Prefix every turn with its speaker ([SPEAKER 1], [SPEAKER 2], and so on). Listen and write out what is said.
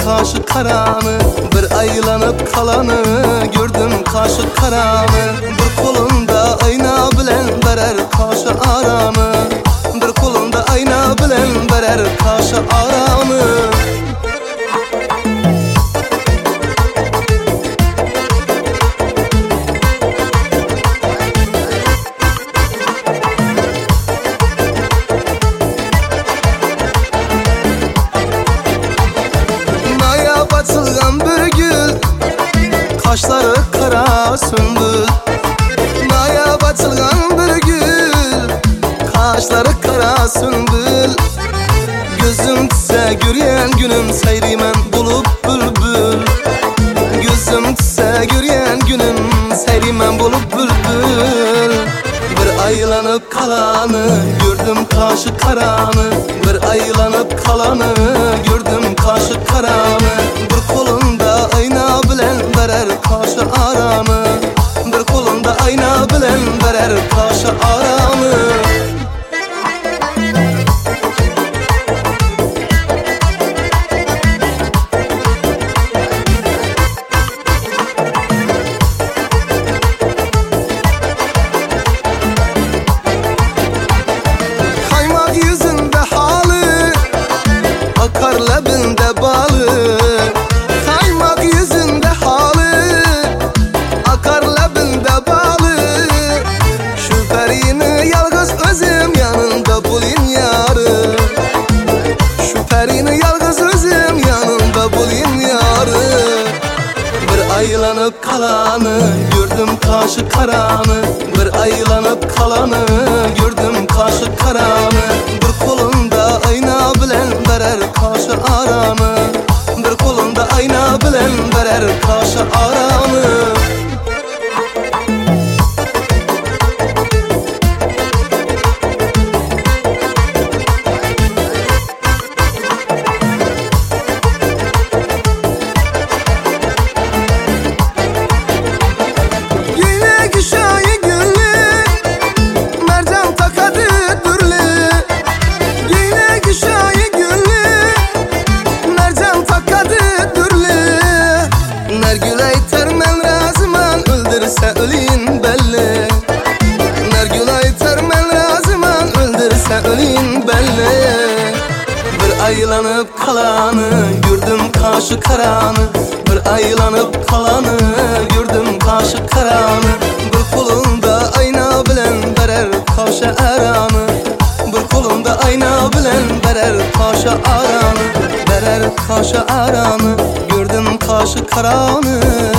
[SPEAKER 1] kaşı karanı, bir aylanıp kalanı gördüm kaşı karanı. Bir kolunda ayna bilen berer kaşı aranı, bir kolunda ayna bilen berer kaşı aranı. Açılgan bir gül, kaşları kara sümbül. Naya açılgan bir gül, kaşları kara sümbül. Gözüm tüse göryen günüm seyriymen bulup bülbül. Gözüm tüse göryen günüm seyriymen bulup bülbül. Bir aylanıp kalanı gördüm kaşı karanı, bir aylanıp kalanı gördüm kaşı karanı. Bir kolunda ayna bilen berer kaşı aranı, bir kolunda ayna bilen berer kaşı aranı. Akar lebinde balı, kaymak yüzünde halı. Akar lebinde balı, şu perini yalgız özüm yanında bulayım yarı. Şu perini yalgız özüm yanında bulayım yarı. Bir aylanıp kalanı gördüm kaşı karanı, bir aylanıp kalanı gördüm kaşı karanı. Bir kolunda ayna bilen berer kaşı aranı, bir kolunda ayna bilen berer kaşı aranı. Ölün belli, Nergül aytar men razıman öldürse ölün belli. Bir aylanıp kalanı gördüm kaşı karanı, bir aylanıp kalanı gördüm kaşı karanı. Bir kolunda ayna bilen berer kaşı aranı, bir kolunda ayna bilen berer kaşı aranı, berer kaşı aranı gördüm kaşı karanı.